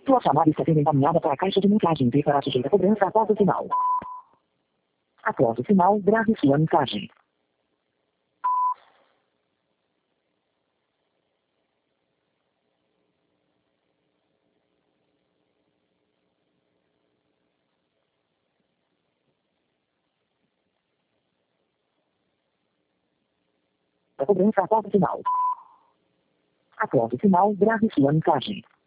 Sua chamada está sendo encaminhada para a caixa de mensagem e será sujeita a cobrança após o sinal. Após o sinal, grave sua mensagem. A cobrança após o sinal. Após o sinal, grave sua mensagem.